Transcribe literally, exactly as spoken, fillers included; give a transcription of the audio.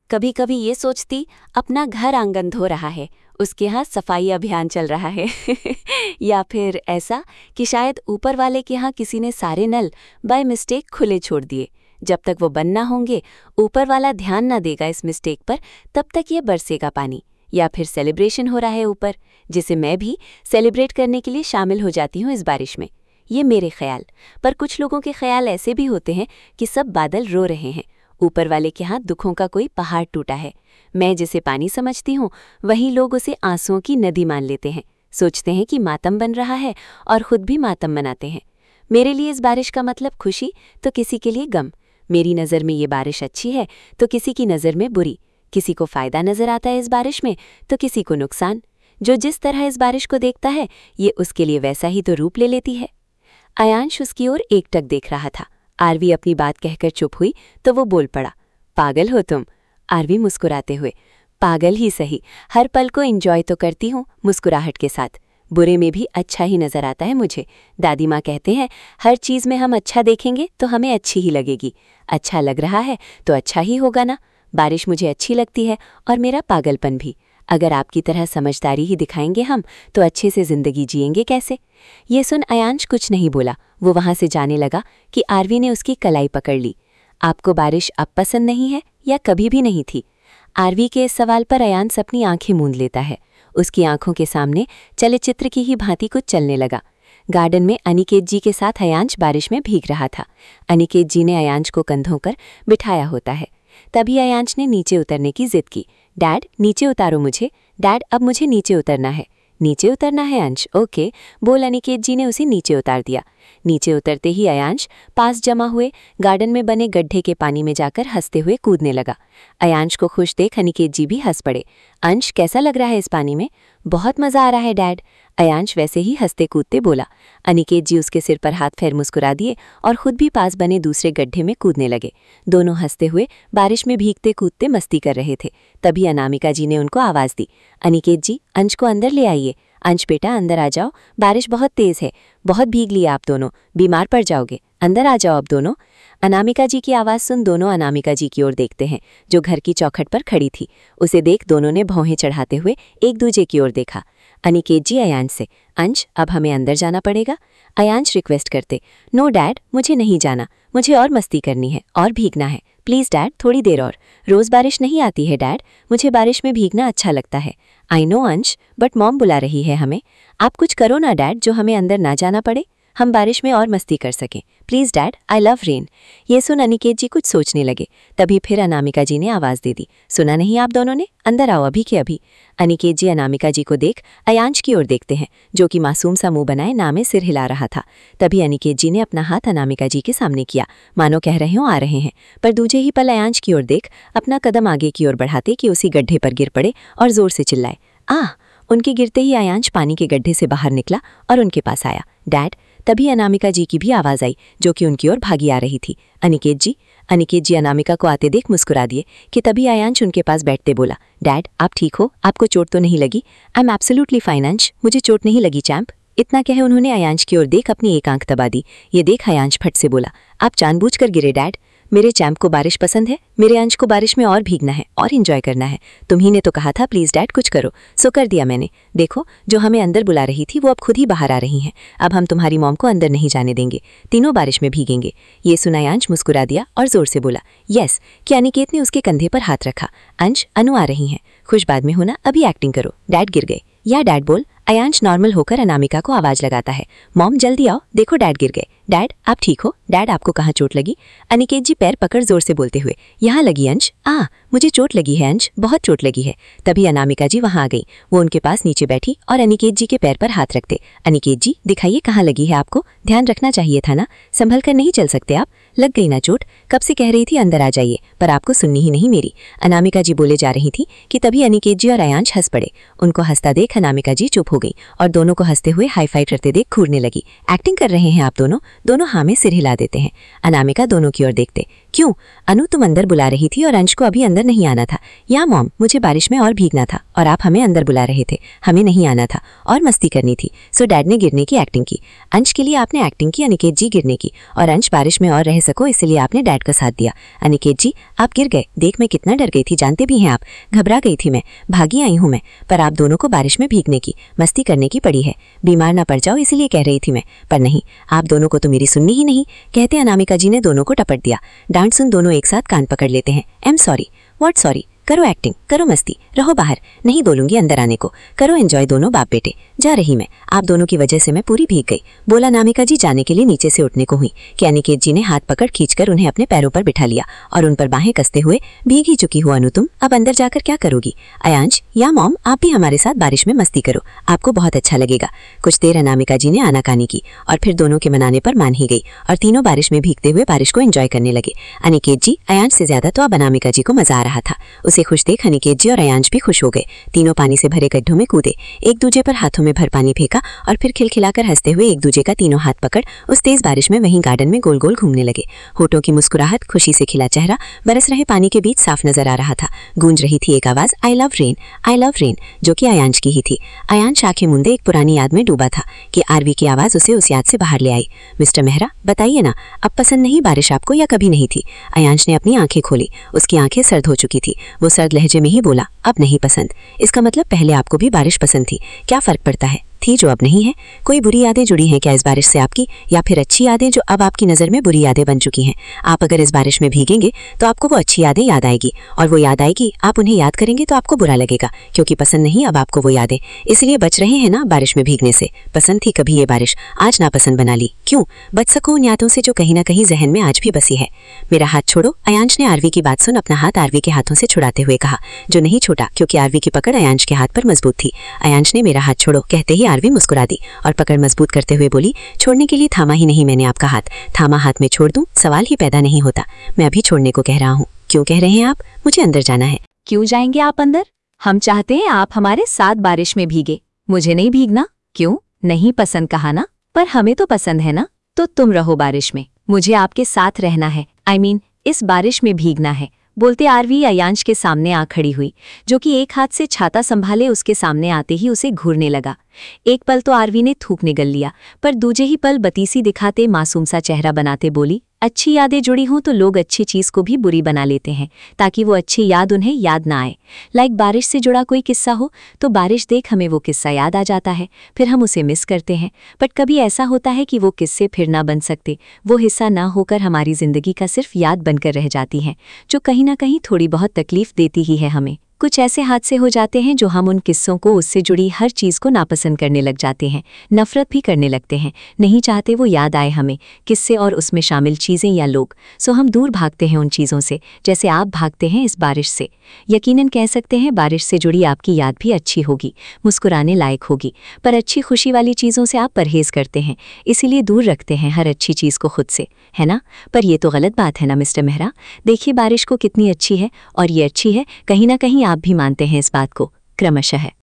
कभी कभी ये सोचती अपना घर आंगन धो रहा है, उसके यहाँ सफाई अभियान चल रहा है। या फिर ऐसा कि शायद ऊपर वाले के यहाँ किसी ने सारे नल बाय मिस्टेक खुले छोड़ दिए। जब तक वो बंद ना होंगे, ऊपर वाला ध्यान ना देगा इस मिस्टेक पर, तब तक ये बरसेगा पानी। या फिर सेलिब्रेशन हो रहा है ऊपर, जिसे मैं भी सेलिब्रेट करने के लिए शामिल हो जाती हूँ इस बारिश में। ये मेरे ख्याल, पर कुछ लोगों के ख्याल ऐसे भी होते हैं कि सब बादल रो रहे हैं, ऊपर वाले के हाथ दुखों का कोई पहाड़ टूटा है। मैं जिसे पानी समझती हूँ, वहीं लोग उसे आंसुओं की नदी मान लेते हैं, सोचते हैं कि मातम बन रहा है और खुद भी मातम मनाते हैं। मेरे लिए इस बारिश का मतलब खुशी तो किसी के लिए गम। मेरी नज़र में ये बारिश अच्छी है तो किसी की नज़र में बुरी। किसी को फ़ायदा नज़र आता है इस बारिश में तो किसी को नुकसान। जो जिस तरह इस बारिश को देखता है, ये उसके लिए वैसा ही तो रूप ले लेती है। अयांश उसकी ओर एकटक देख रहा था। आरवी अपनी बात कहकर चुप हुई तो वो बोल पड़ा, पागल हो तुम। आरवी मुस्कुराते हुए, पागल ही सही, हर पल को एंजॉय तो करती हूँ मुस्कुराहट के साथ। बुरे में भी अच्छा ही नज़र आता है मुझे। दादी माँ कहते हैं, हर चीज़ में हम अच्छा देखेंगे तो हमें अच्छी ही लगेगी। अच्छा लग रहा है तो अच्छा ही होगा ना। बारिश मुझे अच्छी लगती है और मेरा पागलपन भी। अगर आपकी तरह समझदारी ही दिखाएंगे हम, तो अच्छे से ज़िंदगी जिएंगे कैसे? ये सुन अयांश कुछ नहीं बोला। वो वहाँ से जाने लगा कि आरवी ने उसकी कलाई पकड़ ली। आपको बारिश अब पसंद नहीं है या कभी भी नहीं थी? आरवी के इस सवाल पर अयांश अपनी आंखें मूंद लेता है। उसकी आंखों के सामने चलचित्र की ही भांति कुछ चलने लगा। गार्डन में अनिकेत जी के साथ अयांश बारिश में भीग रहा था। अनिकेत जी ने अयांश को कंधों पर बिठाया होता है। तभी अयांश ने नीचे उतरने की जिद की। डैड, नीचे उतारो मुझे। डैड, अब मुझे नीचे उतरना है। नीचे उतरना है अंश? ओके, बोल अनिकेत जी ने उसे नीचे उतार दिया। नीचे उतरते ही अयांश पास जमा हुए गार्डन में बने गड्ढे के पानी में जाकर हंसते हुए कूदने लगा। अयांश को खुश देख अनिकेत जी भी हंस पड़े। अंश, कैसा लग रहा है इस पानी में? बहुत मज़ा आ रहा है डैड। अयांश वैसे ही हंसते कूदते बोला। अनिकेत जी उसके सिर पर हाथ फेर मुस्कुरा दिए और खुद भी पास बने दूसरे गड्ढे में कूदने लगे। दोनों हंसते हुए बारिश में भीगते कूदते मस्ती कर रहे थे। तभी अनामिका जी ने उनको आवाज़ दी, अनिकेत जी, अंश को अंदर ले आइए। अंश बेटा, अंदर आ जाओ, बारिश बहुत तेज़ है, बहुत भीग लिया आप दोनों, बीमार पड़ जाओगे, अंदर आ जाओ अब दोनों। अनामिका जी की आवाज़ सुन दोनों अनामिका जी की ओर देखते हैं, जो घर की चौखट पर खड़ी थी। उसे देख दोनों ने भौहें चढ़ाते हुए एक दूजे की ओर देखा। अनिकेत जी अयांश से, अंश, अब हमें अंदर जाना पड़ेगा। अयांश रिक्वेस्ट करते, नो डैड, मुझे नहीं जाना, मुझे और मस्ती करनी है और भीगना है। प्लीज़ डैड, थोड़ी देर और। रोज़ बारिश नहीं आती है डैड, मुझे बारिश में भीगना अच्छा लगता है। I know Ansh, but mom बुला रही है हमें। आप कुछ करो ना डैड, जो हमें अंदर ना जाना पड़े, हम बारिश में और मस्ती कर सकें। Please dad, I love rain. ये सुन अनिकेत जी कुछ सोचने लगे। तभी फिर अनामिका जी ने आवाज़ दे दी, सुना नहीं आप दोनों ने? अंदर आओ अभी के अभी। अनिकेत जी अनामिका जी को देख अयांश की ओर देखते हैं, जो कि मासूम सा मुंह बनाए ना में सिर हिला रहा था। तभी अनिकेत जी ने अपना हाथ अनामिका जी के सामने किया, मानो कह रहे हो आ रहे हैं। पर दूजे ही पल अयांश की ओर देख अपना कदम आगे की ओर बढ़ाते कि उसी गड्ढे पर गिर पड़े और जोर से चिल्लाए, आह। उनके गिरते ही अयांश पानी के गड्ढे से बाहर निकला और उनके पास आया। डैड। तभी अनामिका जी की भी आवाज़ आई, जो कि उनकी ओर भागी आ रही थी। अनिकेत जी। अनिकेत जी अनामिका को आते देख मुस्कुरा दिए कि तभी अयांश उनके पास बैठते बोला, डैड, आप ठीक हो? आपको चोट तो नहीं लगी? आई एम एब्सोल्युटली फाइन अंश, मुझे चोट नहीं लगी चैंप। इतना कहे उन्होंने अयांश की ओर देख अपनी एक आंख दबा दी। ये देख अयांश फट से बोला, आप जानबूझकर गिरे डैड। मेरे चैंप को बारिश पसंद है, मेरे अंश को बारिश में और भीगना है और एंजॉय करना है। तुम्ही ने तो कहा था प्लीज़ डैड कुछ करो, सो कर दिया मैंने। देखो, जो हमें अंदर बुला रही थी वो अब खुद ही बाहर आ रही हैं। अब हम तुम्हारी मॉम को अंदर नहीं जाने देंगे, तीनों बारिश में भीगेंगे। ये सुना अयांश मुस्कुरा दिया और जोर से बोला, यस। कि अनिकेत ने उसके कंधे पर हाथ रखा। अंश, अनु आ रही हैं, खुश बाद में होना, अभी एक्टिंग करो। डैड गिर गए। या डैड बोल। अयांश नॉर्मल होकर अनामिका को आवाज़ लगाता है, मॉम जल्दी आओ, देखो डैड गिर गए। डैड, आप ठीक हो? डैड, आपको कहाँ चोट लगी? अनिकेत जी पैर पकड़ जोर से बोलते हुए, यहाँ लगी अंश। आ, मुझे चोट लगी है अंश, बहुत चोट लगी है। तभी अनामिका जी वहाँ आ गई। वो उनके पास नीचे बैठी और अनिकेत जी के पैर पर हाथ रखते, अनिकेत जी दिखाइए कहाँ लगी है आपको, ध्यान रखना चाहिए था ना, संभल कर नहीं चल सकते आप? लग गई ना चोट? कब से कह रही थी अंदर आ जाइए, पर आपको सुननी ही नहीं मेरी। अनामिका जी बोले जा रही थी कि तभी अनिकेत जी और अयांश हंस पड़े। उनको हंसता देख अनामिका जी चुप हो गई और दोनों को हंसते हुए हाई फाई करते देख घूरने लगी। एक्टिंग कर रहे हैं आप दोनों? दोनों हाँ में सिर हिला देते हैं। अनामिका दोनों की ओर देखते, क्यों अनु, तुम अंदर बुला रही थी और अंश को अभी अंदर नहीं आना था। या मॉम, मुझे बारिश में और भीगना था और आप हमें अंदर बुला रहे थे, हमें नहीं आना था और मस्ती करनी थी। सो डैड ने गिरने की एक्टिंग की। अंश के लिए आपने एक्टिंग की, अनिकेत जी गिरने की, और अंश बारिश में और रह सको इसलिए आपने डैड का साथ दिया। अनिकेत जी, आप गिर गए, देख मैं कितना डर गई थी, जानते भी हैं आप। घबरा गई थी मैं, भागी आई हूँ मैं, पर आप दोनों को बारिश में भीगने की, मस्ती करने की पड़ी है। बीमार ना पड़ जाओ इसलिए कह रही थी मैं, पर नहीं, आप दोनों को तो मेरी सुननी ही नहीं। कहते अनामिका जी ने दोनों को टपट दिया। डांट सुन दोनों एक साथ कान पकड़ लेते हैं। Am sorry. What sorry? करो एक्टिंग, करो मस्ती, रहो बाहर, नहीं बोलूंगी अंदर आने को, करो एंजॉय दोनों बाप बेटे। जा रही मैं, आप दोनों की वजह से मैं पूरी भीग गई। बोला अनामिका जी जाने के लिए नीचे से उठने को हुई कि अनिकेत जी ने हाथ पकड़ खींचकर उन्हें अपने पैरों पर बिठा लिया और उन पर बाहें कसते हुए, भीग ही चुकी हो अनु तुम, अब अंदर जाकर क्या करोगी? अयांश या मॉम, आप भी हमारे साथ बारिश में मस्ती करो, आपको बहुत अच्छा लगेगा। कुछ देर अनामिका जी ने आनाकानी की और फिर दोनों के मनाने पर मान ही गई और तीनों बारिश में भीगते हुए बारिश को एंजॉय करने लगे। अनिकेत जी, अयांश से ज्यादा तो अब अनामिका जी को मजा आ रहा था। उसे खुश देख अनिकेत जी और अयांश भी खुश हो गए। तीनों पानी से भरे गड्ढों में कूदे, एक दूजे पर हाथों में भर पानी फेंका और फिर खिलखिलाकर हंसते हुए एक दूजे का तीनों हाथ पकड़ उस तेज बारिश में वहीं गार्डन में गोल गोल घूमने लगे। होठों की मुस्कुराहट, खुशी से खिला चेहरा बरस रहे पानी के बीच साफ नजर आ रहा था। गूंज रही थी एक आवाज, I love rain, I love rain, जो कि अयांश की ही थी। अयांश आंखें मूंदे एक पुरानी याद में डूबा था कि आरवी की आवाज उसे उस याद से बाहर ले आई। मिस्टर मेहरा, बताइए ना, अब पसंद नहीं बारिश आपको या कभी नहीं थी? अयांश ने अपनी आंखें खोली, उसकी आंखें सर्द हो चुकी थी। वो सर्द लहजे में ही बोला, अब नहीं पसंद। इसका मतलब पहले आपको भी बारिश पसंद थी, क्या फर्क पड़ता है? थी जो अब नहीं है। कोई बुरी यादें जुड़ी हैं क्या इस बारिश से आपकी, या फिर अच्छी यादें जो अब आपकी नज़र में बुरी यादें बन चुकी हैं? आप अगर इस बारिश में भीगेंगे तो आपको वो अच्छी यादें याद आएगी, और वो याद आएगी, आप उन्हें याद करेंगे तो आपको बुरा लगेगा, क्योंकि पसंद नहीं अब आपको वो यादें, इसलिए बच रहे हैं ना बारिश में भीगने से। पसंद थी कभी ये बारिश, आज नापसंद बना ली, क्यों? बच सको उन यादों से जो कहीं ना कहीं जहन में आज भी बसी है। मेरा हाथ छोड़ो। अयांश ने आरवी की बात सुन अपना हाथ आरवी के हाथों से छुड़ाते हुए कहा, जो नहीं छोड़ा क्योंकि आरवी की पकड़ अयांश के हाथ पर मजबूत थी। अयांश ने मेरा हाथ छोड़ो कहते ही आरवी मुस्कुरा दी और पकड़ मजबूत करते हुए बोली, छोड़ने के लिए थामा ही नहीं मैंने आपका हाथ, थामा हाथ में छोड़ दूं सवाल ही पैदा नहीं होता। मैं अभी छोड़ने को कह रहा हूँ। क्यों कह रहे हैं आप? मुझे अंदर जाना है। क्यों जाएंगे आप अंदर? हम चाहते हैं आप हमारे साथ बारिश में भीगे। मुझे नहीं भीगना। क्यों? नहीं पसंद कहा ना, पर हमें तो पसंद है ना, तो तुम रहो बारिश में, मुझे आपके साथ रहना है, आई I मीन mean, इस बारिश में भीगना है। बोलते आरवी अयांश के सामने आ खड़ी हुई, जो कि एक हाथ से छाता संभाले उसके सामने आते ही उसे घूरने लगा। एक पल तो आरवी ने थूक निगल लिया, पर दूजे ही पल बतीसी दिखाते मासूम सा चेहरा बनाते बोली, अच्छी यादें जुड़ी हों तो लोग अच्छी चीज को भी बुरी बना लेते हैं ताकि वो अच्छी याद उन्हें याद ना आए। लाइक बारिश से जुड़ा कोई किस्सा हो तो बारिश देख हमें वो किस्सा याद आ जाता है, फिर हम उसे मिस करते हैं। बट कभी ऐसा होता है कि वो किस्से फिर ना बन सकते, वो हिस्सा ना होकर हमारी जिंदगी का सिर्फ याद बनकर रह जाती हैं, जो कहीं ना कहीं थोड़ी बहुत तकलीफ देती ही है हमें। कुछ ऐसे हादसे हो जाते हैं जो हम उन किस्सों को, उससे जुड़ी हर चीज़ को नापसंद करने लग जाते हैं, नफरत भी करने लगते हैं, नहीं चाहते वो याद आए हमें किस्से और उसमें शामिल चीज़ें या लोग। सो हम दूर भागते हैं उन चीज़ों से, जैसे आप भागते हैं इस बारिश से। यकीनन कह सकते हैं बारिश से जुड़ी आपकी याद भी अच्छी होगी, मुस्कुराने लायक होगी, पर अच्छी खुशी वाली चीज़ों से आप परहेज़ करते हैं, इसीलिए दूर रखते हैं हर अच्छी चीज़ को खुद से, है ना? पर ये तो गलत बात है ना मिस्टर मेहरा। देखिए बारिश को कितनी अच्छी है, और ये अच्छी है, कहीं ना कहीं आप भी मानते हैं इस बात को क्रमशः।